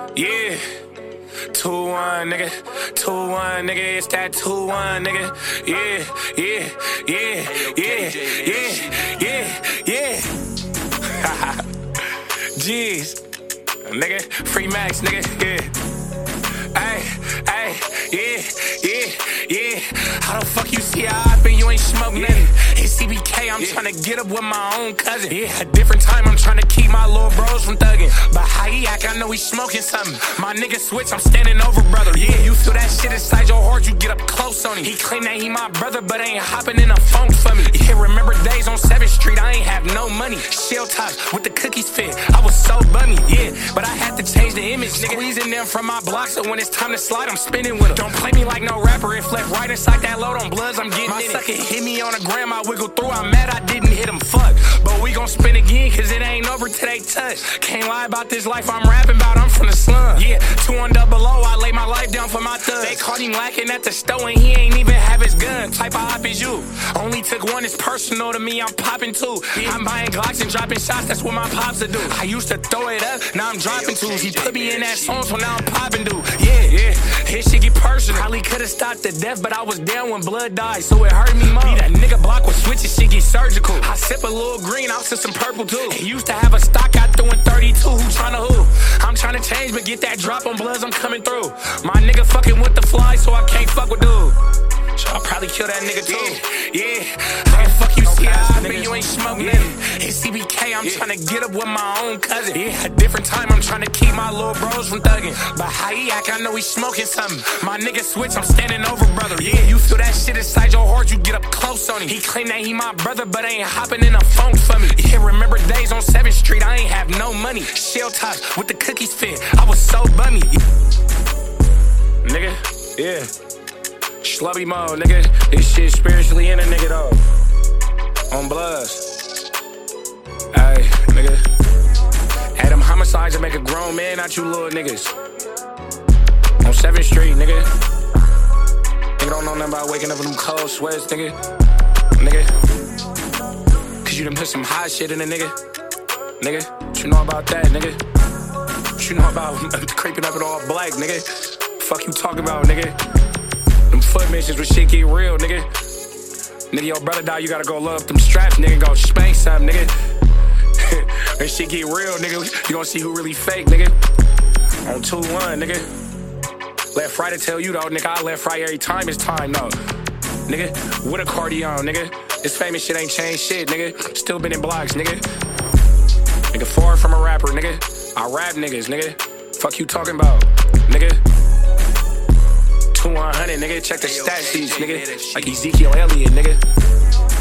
Yeah. 2-1, nigga. 2-1, nigga. It's that 2-1, nigga. Yeah. Jeez. Nigga. Free Max, nigga. Yeah. Yeah. How the fuck you see how I been? You ain't smoke nothing. It's CBK, I'm tryna get up with my own cousin. Yeah, a different time, I'm tryna keep my little bros from thugging. But how he act, I know he smoking something. My nigga switch, I'm standing over, brother. Yeah, you feel that shit inside your heart, you get up close on him. He claim that he my brother, but ain't hopping in a phone for me. Yeah, remember days on 7th Street, I ain't have no money. Shell tops with the cookies fit, I was so bummy. Yeah, but I had to change the image, nigga. Squeezing them from my block, so when it's time to slide, I'm spinning with them. Don't play me like no rapper, if left right inside that load on bloods, I'm getting my in it. My sucker hit me on the gram, I wiggle through, I'm mad I didn't hit him, fuck. But we gon' spin again, cause it ain't over till they touch. Can't lie about this life I'm rapping about, I'm from the slum. Yeah, 2-1 double O, I lay my life down for my thugs. They caught him lacking at the store and he ain't even have his gun. Type of op is you. Only took one, it's personal to me, I'm popping two. Yeah, I'm buying Glocks and dropping shots, that's what my pops would do. I used to throw it up, now I'm dropping twos. He put me in that song, so now I'm popping dude. Yeah, his shit get personal. Probably could've stopped the death, but I was down when blood died, so it hurt me more. Be that nigga block with switches, shit get surgical. I sip a little green, I'll sip some purple too. He used to have a stock, I threw in 32, who tryna who? I'm tryna change, but get that drop on bloods, I'm coming through. My nigga fucking with the fly, so I can't fuck with dude. So I'll probably kill that nigga too. Yeah. How the fuck you see how I been? You ain't smoke nothing. It's CBK, I'm tryna get up with my own cousin. Yeah, a different time, I'm tryna keep my little bros from thugging. But how he act, I know he smoking something. My nigga switch, I'm standing over, brother. Yeah, you feel that shit inside your heart, you get up close on him. He claim that he my brother, but ain't hopping in a phone for me. Yeah, remember days on 7th Street, I ain't have no money. Shell tops with the cookies fit, I was so bummy. Nigga, yeah. Schlubby mode, nigga. This shit spiritually in a nigga, though. On bloods. Ayy, nigga. Had them homicides that make a grown man out you little niggas. On 7th Street, nigga. Nigga don't know nothing about waking up in them cold sweats, nigga. Nigga. Cause you done put some hot shit in a nigga. Nigga. What you know about that, nigga? What you know about creeping up in all black, nigga? Fuck you talking about, nigga? Them foot missions when shit get real, nigga. Nigga, your brother die, you gotta go load up them straps, nigga. Go spank something, nigga. When shit get real, nigga, you gon' see who really fake, nigga. On 2-1, nigga. Left right to tell you, though, nigga. I left right every time it's time, though. Nigga, with a cardio on, nigga. This famous shit ain't changed shit, nigga. Still been in blocks, nigga. Nigga, far from a rapper, nigga. I rap niggas, nigga. Fuck you talking about, nigga. 2-100, nigga. Check the stat sheets, nigga. Like Ezekiel Elliott, nigga.